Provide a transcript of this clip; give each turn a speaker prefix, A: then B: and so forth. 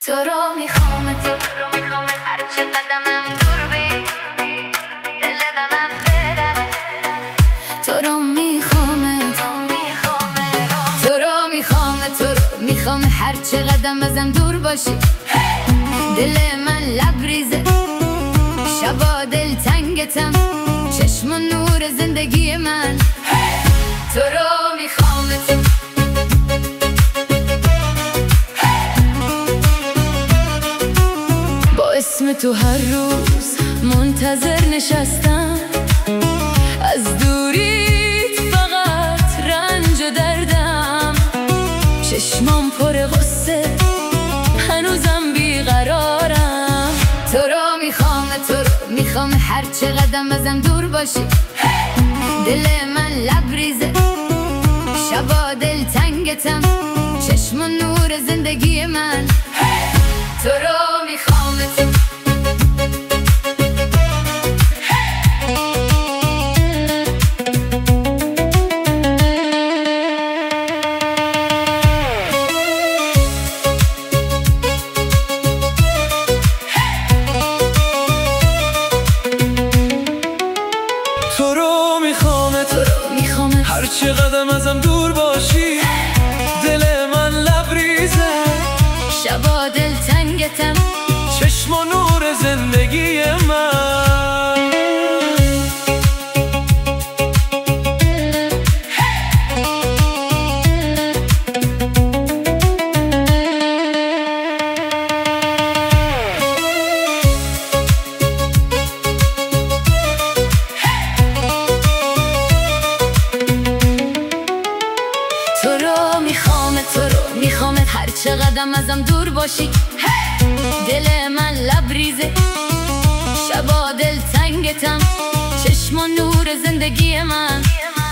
A: تو رو میخوام، هر چه قدمم دور بی دل دمم برم. تو رو میخوام، تو رو میخوام هر چه قدم ازم دور باشی. دل من لبریزه، شبا دل تنگتم، چشم و نور زندگی من. تو رو میخوام، با اسم تو هر روز منتظر نشستم. از دوریت فقط رنج و دردم، چشمام پر غصه، هنوزم بیقرارم. تو رو میخوام هر چه قدم ازم دور باشی. دل من لبریزه، شبا دل تنگتم، چشم و نور زندگی من. تو رو میخوام،
B: هر چه قدم ازم دور باشی. دل من لبریزه،
A: شبا دل تنگتم،
B: چشم و نور زندگی من. تو رو میخوام هر چه قدم ازم دور باشی. دل من لبریزه، شبا دل تنگتم، چشم و نور زندگی من.